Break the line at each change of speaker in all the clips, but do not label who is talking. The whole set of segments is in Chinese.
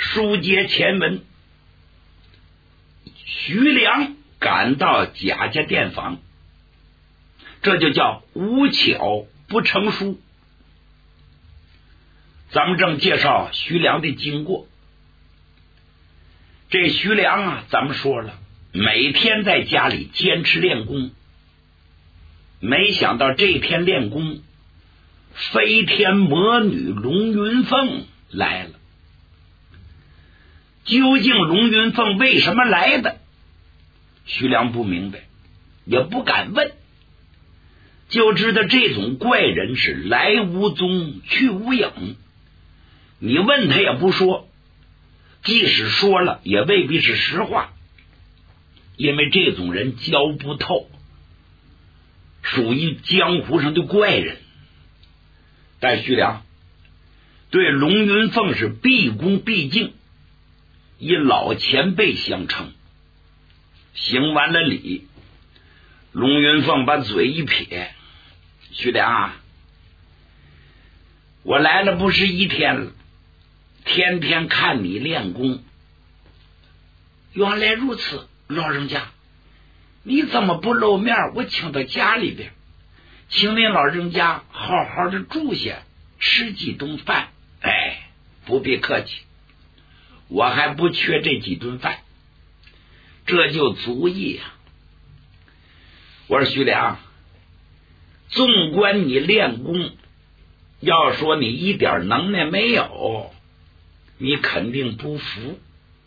书接前文，徐良赶到贾家店房，这就叫无巧不成书。咱们正介绍徐良的经过。这徐良啊，咱们说了，每天在家里坚持练功，没想到这天练功，飞天魔女龙云凤来了。究竟龙云凤为什么来的，徐良不明白，也不敢问，就知道这种怪人是来无踪去无影，你问他也不说，即使说了也未必是实话，因为这种人教不透，属于江湖上的怪人。但徐良对龙云凤是毕恭毕敬，以老前辈相称。行完了礼，龙云凤把嘴一撇，徐良啊，我来了不是一天了，天天看你练功。原来如此，老人家你怎么不露面，我请到家里边，请您老人家好好的住下，吃几顿饭。哎，不必客气，我还不缺这几顿饭，这就足矣啊。我说徐良，纵观你练功，要说你一点能耐没有，你肯定不服。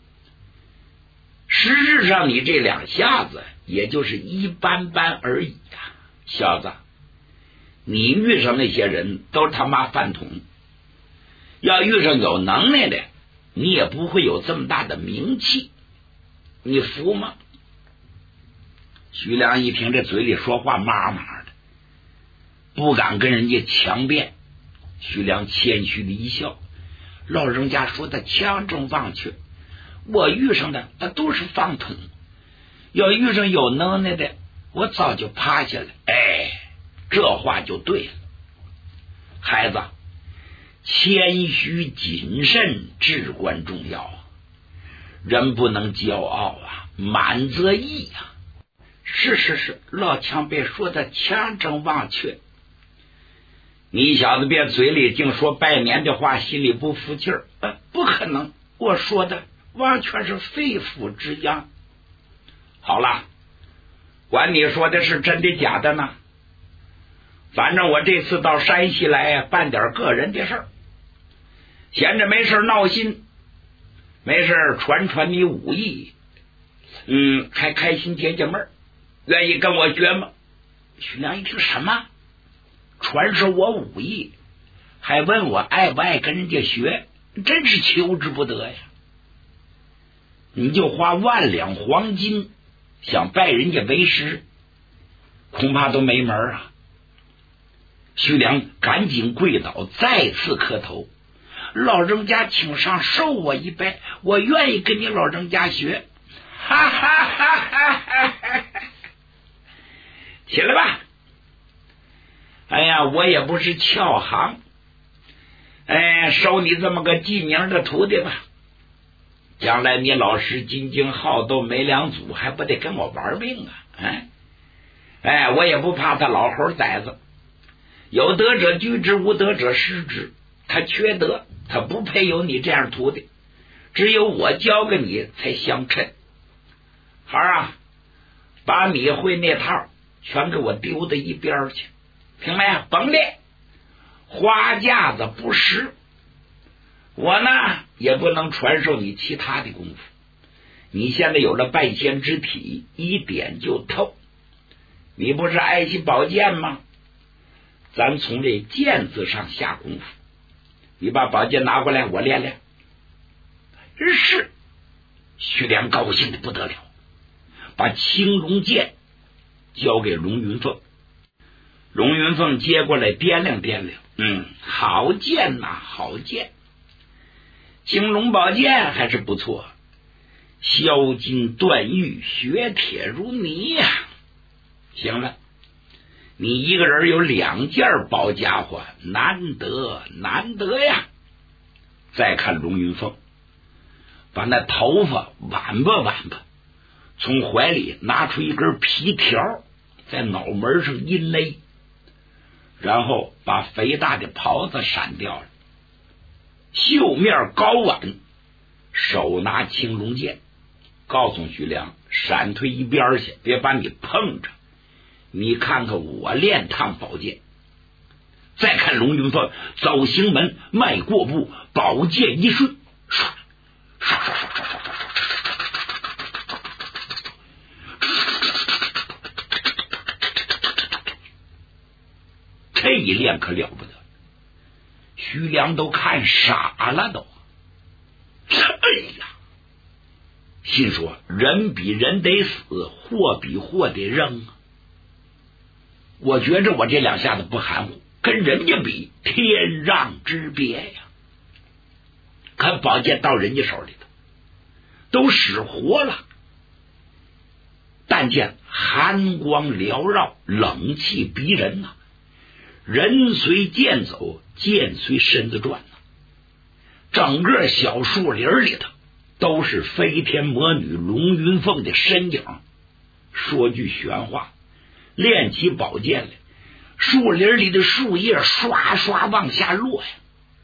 实质上你这两下子也就是一般般而已啊，小子，你遇上那些人都他妈饭桶，要遇上有能耐的，你也不会有这么大的名气，你服吗？徐良一听这嘴里说话麻麻的，不敢跟人家强辩。徐良谦虚的一笑，老人家说的强中忘却，我遇上的那都是饭桶，要遇上有能耐的，我早就趴下了。哎，这话就对了。孩子，谦虚谨慎至关重要啊，人不能骄傲啊，满则溢啊。是，老前辈说的强中忘却。你小子别嘴里净说拜年的话，心里不服气儿。不可能，我说的完全是肺腑之言。好了，管你说的是真的假的呢，反正我这次到山西来办点个人的事儿，闲着没事闹心，没事传你武艺，还开心解解闷，愿意跟我学吗？徐良一听，什么传授我武艺，还问我爱不爱跟人家学，真是求之不得呀。你就花10000两黄金想拜人家为师，恐怕都没门啊。徐良赶紧跪倒，再次磕头，老人家请上受我一拜，我愿意跟你老人家学。哈哈哈哈哈哈！起来吧。哎呀，我也不是翘行，收你这么个记名的徒弟吧，将来你老师金睛好斗没两组，还不得跟我玩命啊？我也不怕他老猴崽子，有德者居之，无德者失之。他缺德，他不配有你这样徒弟，只有我教给你才相称。孩儿啊，把你会那套全给我丢到一边去，听没？甭练，花架子不实。我呢也不能传授你其他的功夫，你现在有了半仙之体，一点就透。你不是爱惜宝剑吗？咱从这剑字上下功夫，你把宝剑拿过来，我练练。是。徐良高兴的不得了，把青龙剑交给龙云凤。龙云凤接过来掂量掂量，好剑呐，好剑。青龙宝剑还是不错，削金断玉，削铁如泥呀。行了，你一个人有2件宝家伙，难得呀。再看龙云凤， 把那头发挽吧挽吧，从怀里拿出一根皮条，在脑门上一勒，然后把肥大的袍子闪掉了，袖面高挽，手拿青龙剑，告诉徐良闪退一边去，别把你碰着，你看看我练趟宝剑。再看龙云凤走行门，迈过步，宝剑一顺，唰唰唰唰唰唰唰唰，这一练可了不得，徐良都看傻了都。哎呀，心说人比人得死，货比货得扔啊！我觉着我这两下子不含糊，跟人家比天壤之别呀！可宝剑到人家手里头都使活了，但见寒光缭绕，冷气逼人呐、人随剑走，剑随身子转呐、整个小树林里头都是飞天魔女龙云凤的身影。说句玄话，练起宝剑来，树林里的树叶刷刷往下落呀。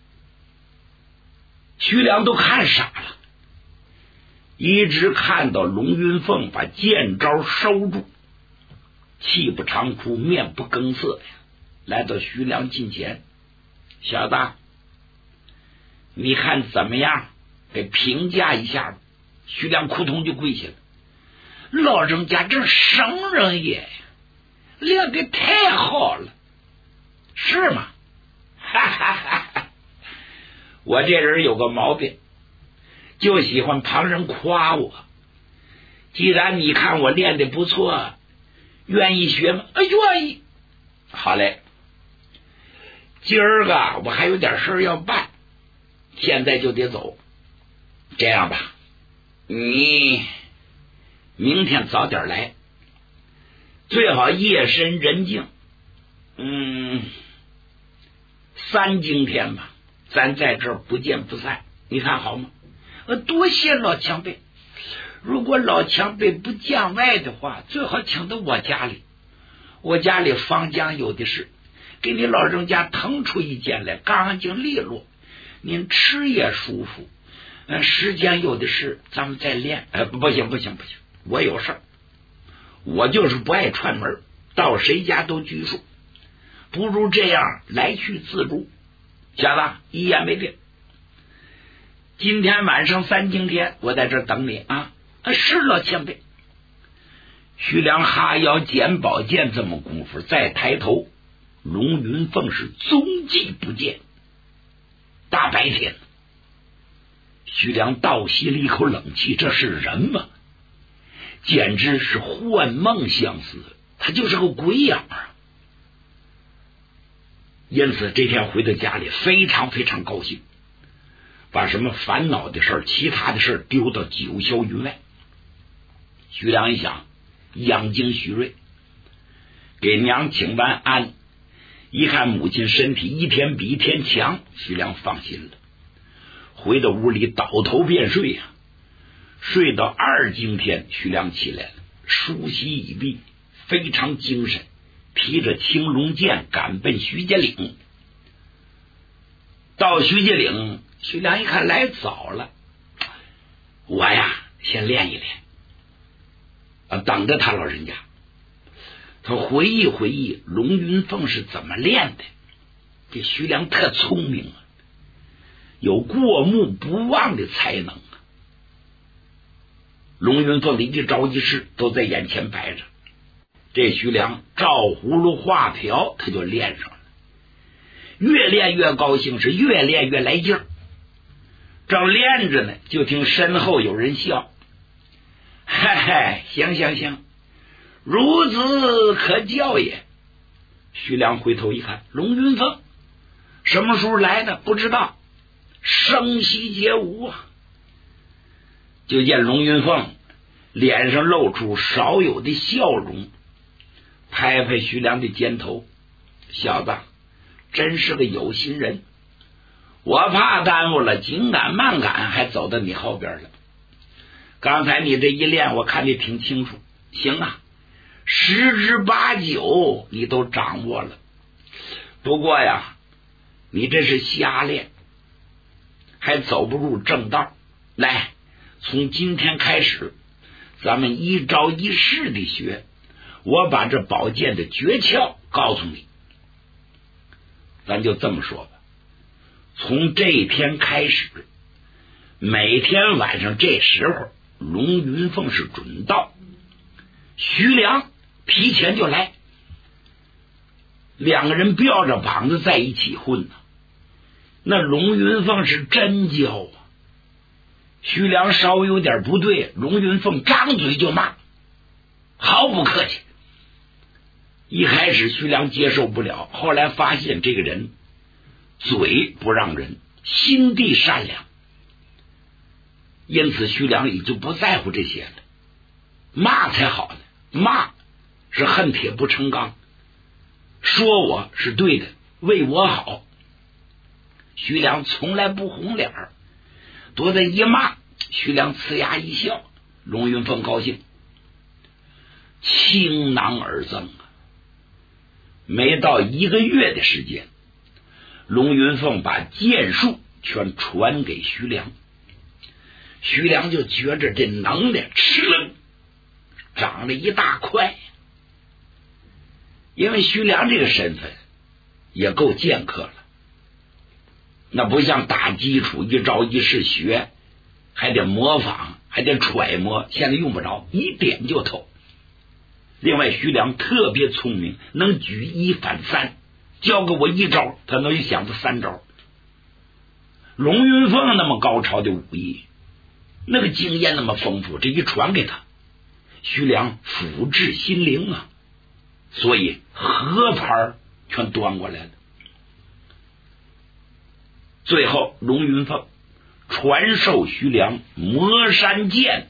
徐良都看傻了，一直看到龙云凤把剑招收住，气不长哭，面不更色呀，来到徐良近前，小子，你看怎么样？给评价一下。徐良扑通就跪下了，老人家这圣人也练得太好了，是吗？哈哈哈哈！我这人有个毛病，就喜欢旁人夸我。既然你看我练得不错，愿意学吗？愿意。好嘞，今儿个我还有点事要办，现在就得走。这样吧，你明天早点来，最好夜深人静。3更天吧，咱在这儿不见不散，你看好吗？多谢老前辈。如果老前辈不见外的话，最好请到我家里，我家里房间有的是，给你老人家腾出一间来，干净利落，您吃也舒服。时间有的是，咱们再练。不行，我有事儿，我就是不爱串门，到谁家都拘束，不如这样来去自如。小子，一言没定，今天晚上3更天，我在这儿等你啊！是老前辈。徐良哈腰捡宝剑，这么功夫再抬头，龙云凤是踪迹不见。大白天，徐良倒吸了一口冷气，这是人吗？简直是幻梦相似，他就是个鬼样啊！因此这天回到家里非常非常高兴，把什么烦恼的事其他的事丢到九霄云外。徐良一想，养精蓄锐，给娘请完安，一看母亲身体一天比一天强，徐良放心了，回到屋里倒头便睡呀。睡到2更天，徐良起来了，梳洗已毕，非常精神，提着青龙剑赶奔徐家岭。到徐家岭，徐良一看来早了，我呀先练一练，等着他老人家。他回忆回忆龙云凤是怎么练的，这徐良特聪明啊，有过目不忘的才能啊。龙云凤的一招一式都在眼前摆着，这徐良照葫芦画瓢，他就练上了，越练越高兴，是越练越来劲儿。正练着呢，就听身后有人笑：“嘿嘿，行，孺子可教也。”徐良回头一看，龙云凤什么时候来的不知道，声息皆无啊。就见龙云凤脸上露出少有的笑容，拍拍徐良的肩头：“小子真是个有心人，我怕耽误了，紧赶慢赶还走到你后边了。 刚才你这一练我看得挺清楚，行啊，10之8九你都掌握了。不过呀，你这是瞎练，还走不入正道。来，从今天开始咱们一招一式的学，我把这宝剑的诀窍告诉你。咱就这么说吧，从这一天开始，每天晚上这时候龙云凤是准到，徐良提前就来，两个人吊着膀子在一起混呢。那龙云凤是真骄啊，徐良稍微有点不对，龙云凤张嘴就骂，毫不客气。一开始徐良接受不了，后来发现这个人嘴不让人，心地善良，因此徐良也就不在乎这些了。骂才好呢，骂是恨铁不成钢，说我是对的，为我好。徐良从来不红脸儿，多在一骂，徐良呲牙一笑，龙云凤高兴，倾囊而赠啊！没到1个月的时间，龙云凤把剑术全传给徐良，徐良就觉着这能量哧楞长了一大块。因为徐良这个身份也够剑客了，那不像打基础一招一式学，还得模仿，还得揣摩，现在用不着，一点就透。另外徐良特别聪明，能举一反三，教给我一招他能想出3招。龙云凤那么高超的武艺，那个经验那么丰富，这一传给他，徐良福至心灵啊，所以合盘全端过来了。最后龙云凤传授徐良魔山剑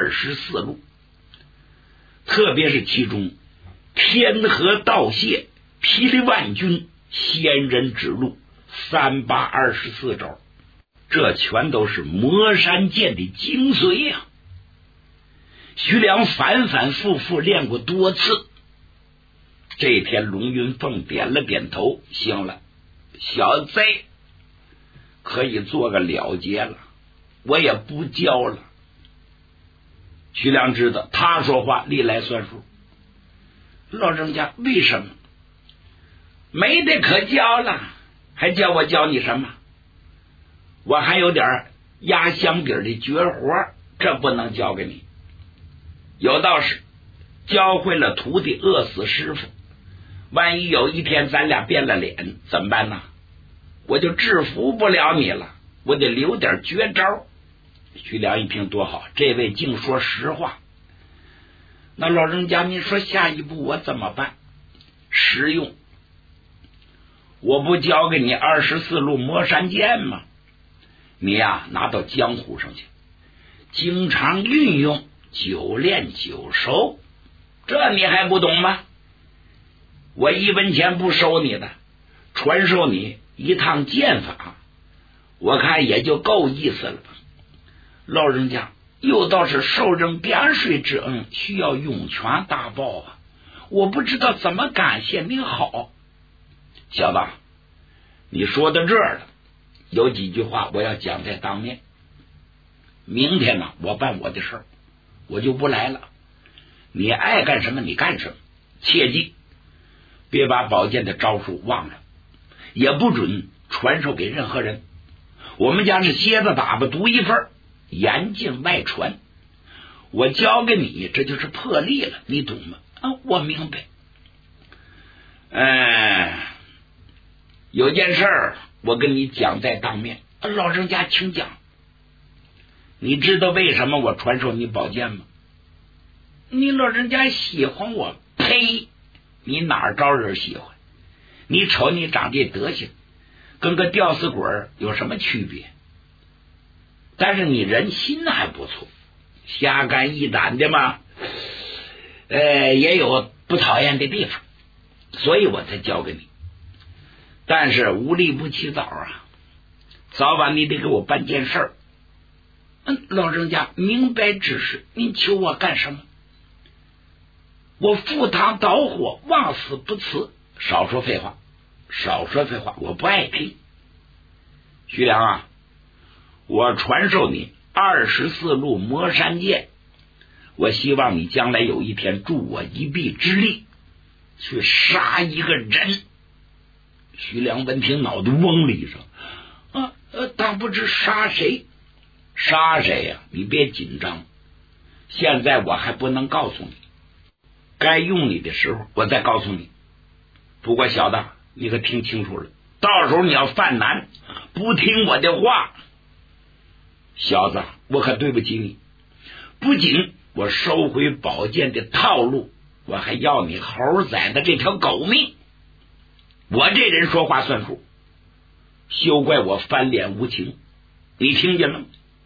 24路，特别是其中天河道谢、霹雳万钧、仙人指路、3824招，这全都是魔山剑的精髓呀。徐良反反复复练过多次。这一天龙云凤点了点头，行了，小子可以做个了结了，我也不教了。徐良知道他说话历来算数，老人家为什么？没得可教了，还叫我教你什么？我还有点压箱底的绝活，这不能教给你。有道是教会了徒弟饿死师傅，万一有一天咱俩变了脸怎么办呢？我就制服不了你了，我得留点绝招。徐良一听多好，这位净说实话。那老人家您说下一步我怎么办？实用，我不教给你24路魔山剑吗？你呀拿到江湖上去，经常运用，久练久熟，这你还不懂吗？我1文钱不收你的，传授你一趟剑法，我看也就够意思了吧。老人家又倒是受人点水之恩，需要涌泉大报啊，我不知道怎么感谢您好。小子，你说到这儿了，有几句话我要讲在当面。明天呢，我办我的事儿，我就不来了，你爱干什么你干什么，切记别把宝剑的招数忘了，也不准传授给任何人。我们家是蝎子粑粑独一份，严禁外传。我教给你，这就是破例了，你懂吗？我明白。有件事儿我跟你讲在当面。老人家请讲。你知道为什么我传授你宝剑吗？你老人家喜欢我？呸！你哪招人喜欢？你瞅你长这德行，跟个吊死鬼有什么区别？但是你人心还不错，侠肝义胆的嘛，也有不讨厌的地方，所以我才教给你。但是无利不起早啊，早晚你得给我办件事儿。 老人家明白之事，您求我干什么？我赴汤蹈火，往死不辞。少说废话，少说废话，我不爱听。徐良啊，我传授你24路魔山剑，我希望你将来有一天助我一臂之力，去杀一个人。徐良闻听，脑袋嗡了一声，当不知杀谁？杀谁呀？你别紧张，现在我还不能告诉你，该用你的时候我再告诉你。不过小子，你可听清楚了，到时候你要犯难，不听我的话，小子，我可对不起你。不仅我收回宝剑的套路，我还要你猴崽的这条狗命。我这人说话算数，休怪我翻脸无情，你听见了吗？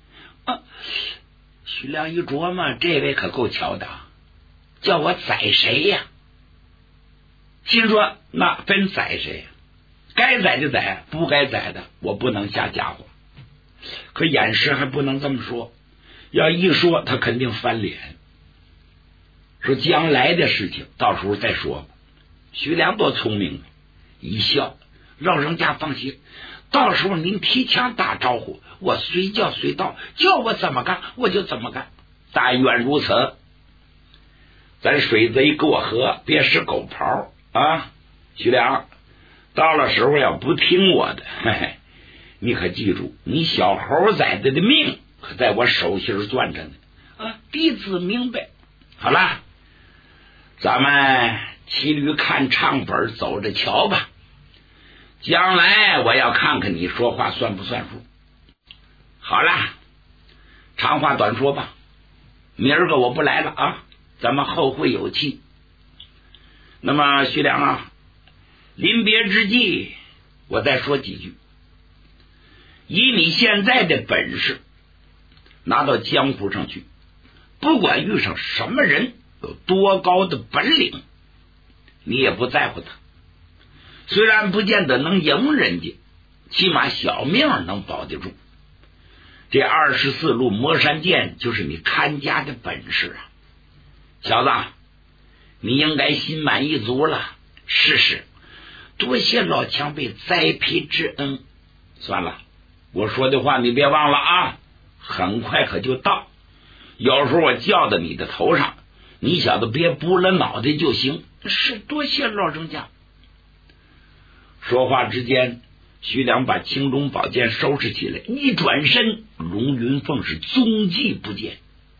徐良一琢磨，这位可够巧的，叫我宰谁呀？心说那分宰谁呀？该宰的宰，不该宰的我不能下家伙。可眼时还不能这么说，要一说他肯定翻脸，说将来的事情到时候再说吧。徐良多聪明啊，一笑，老人家放心，到时候您提枪打招呼，我随叫随到，叫我怎么干我就怎么干。但愿如此。咱水贼过河，别使狗刨啊！徐良，到了时候要不听我的，嘿嘿，你可记住，你小猴崽子的命可在我手心攥着呢。弟子明白。好了，咱们骑驴看唱本，走着瞧吧。将来我要看看你说话算不算数。好了，长话短说吧，明儿个我不来了啊，咱们后会有期。那么徐良啊，临别之际我再说几句。以你现在的本事，拿到江湖上去，不管遇上什么人，有多高的本领，你也不在乎他。虽然不见得能赢人家，起码小命能保得住。这24路魔山剑就是你看家的本事啊，小子，你应该心满意足了。是，多谢老前辈栽培之恩。算了，我说的话你别忘了啊，很快可就到。有时候我叫到你的头上，你小子别拨了脑袋就行。是，多谢老人家。说话之间，徐良把青龙宝剑收拾起来，一转身，龙云凤是踪迹不见。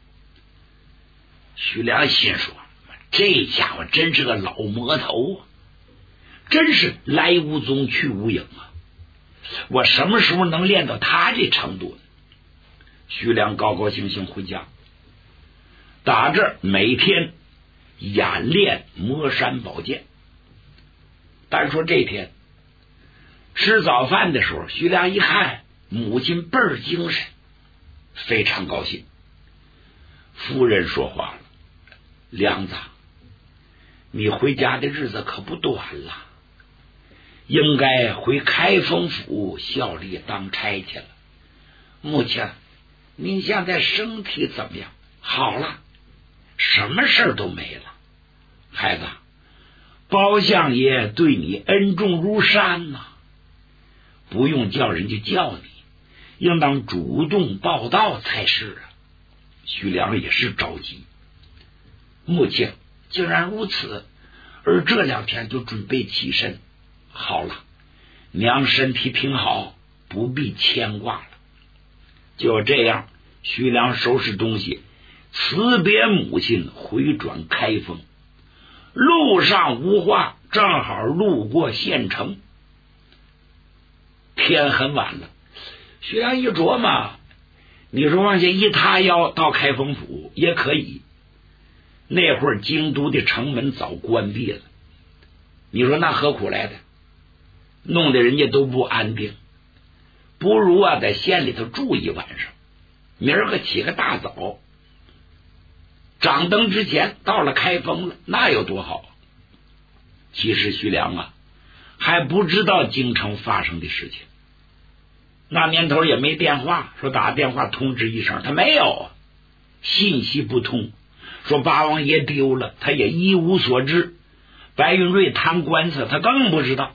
徐良心说，这家伙真是个老魔头啊，真是来无踪去无影啊，我什么时候能练到他这程度呢？徐良高高兴兴回家，打这每天演练魔山宝剑。单说这天吃早饭的时候，徐良一看母亲倍儿精神，非常高兴。夫人说话了，梁子，你回家的日子可不短了，应该回开封府效力当差去了。母亲，您现在身体怎么样？好了，什么事都没了。孩子，包相爷对你恩重如山呐，不用叫人家叫你，应当主动报道才是啊。徐良也是着急，母亲既然如此，而这2天就准备起身。好了，娘身体挺好，不必牵挂了。就这样，徐良收拾东西，辞别母亲，回转开封。路上无话，正好路过县城。天很晚了，徐良一琢磨，你说往下一塌腰到开封府也可以，那会儿京都的城门早关闭了，你说那何苦来的，弄得人家都不安定。不如在县里头住一晚上，明儿个起个大早，掌灯之前到了开封了，那有多好。其实徐良还不知道京城发生的事情。 那年头也没电话，说打电话通知一声，他没有，信息不通。说八王爷丢了，他也一无所知。白云瑞谈官司，他更不知道。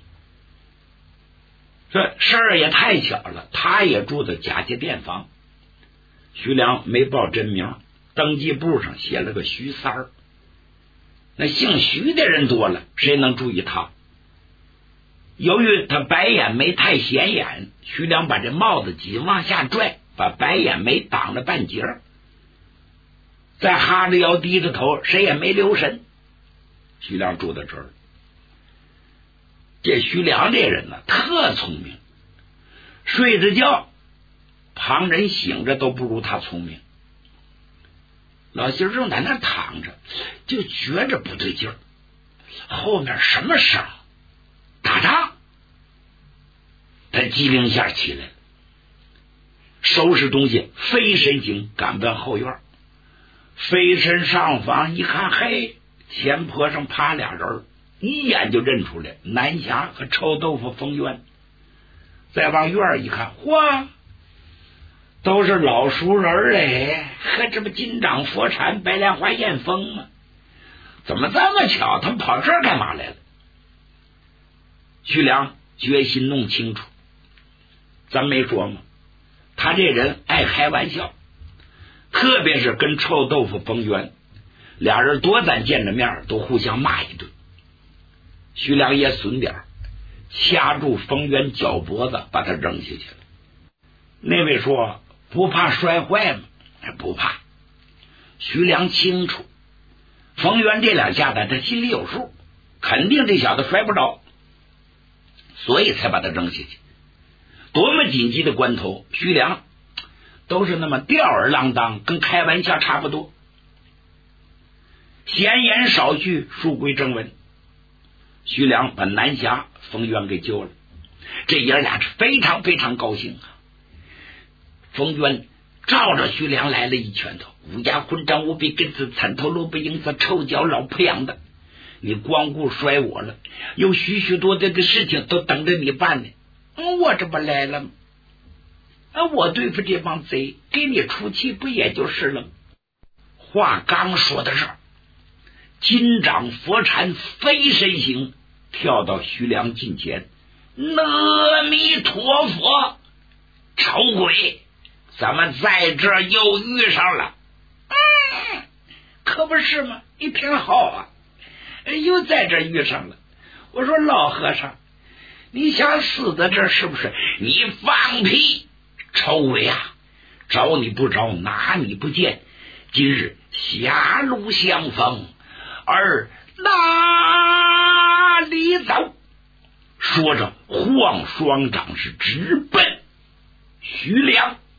这事儿也太巧了，他也住在贾家店房。徐良没报真名，登记簿上写了个徐三儿。那姓徐的人多了，谁能注意他？由于他白眼眉太显眼，徐良把这帽子紧往下拽，把白眼眉挡了半截儿。再哈着腰低着头，谁也没留神。徐良住在这儿。这徐良这人呢，特聪明，睡着觉旁人醒着都不如他聪明。老媳妇正在那躺着，就觉着不对劲儿，后面什么声？打仗。他机灵一下起来了，收拾东西飞身行，赶奔后院。飞身上房一看，嘿，前坡上趴俩人，一眼就认出来南霞和臭豆腐冯渊。再往院一看，嚯，都是老熟人嘞，和这不金掌佛禅、白莲花艳风吗？怎么这么巧？他们跑这儿干嘛来了？徐良决心弄清楚。咱没说吗？他这人爱开玩笑，特别是跟臭豆腐冯渊，俩人多咱见着面都互相骂一顿。徐良也损点，掐住冯渊脚脖子，把他扔下去了。那位说不怕摔坏吗？不怕。徐良清楚，冯渊这两下子他心里有数，肯定这小子摔不着，所以才把他扔下去。多么紧急的关头，徐良都是那么吊儿郎当，跟开玩笑差不多。闲言少叙，书归正文。徐良把南霞、冯渊给救了，这爷俩是非常非常高兴啊。冯渊照着徐良来了一拳头，乌鸦混账无比根子，惨头萝卜缨子，臭脚老婆养的，你光顾摔我了，有许许多多的事情都等着你办呢。我这不来了吗？我对付这帮贼，给你出气不也就是了？话刚说到这儿，金掌佛禅飞身行，跳到徐良近前，阿弥陀佛，丑鬼，咱们在这儿又遇上了。可不是吗？你挺好啊，又在这儿遇上了。我说老和尚，你想死在这儿是不是？你放屁！臭鬼啊，找你不着，拿你不见，今日狭路相逢，而哪里走？说着晃双掌是直奔徐良。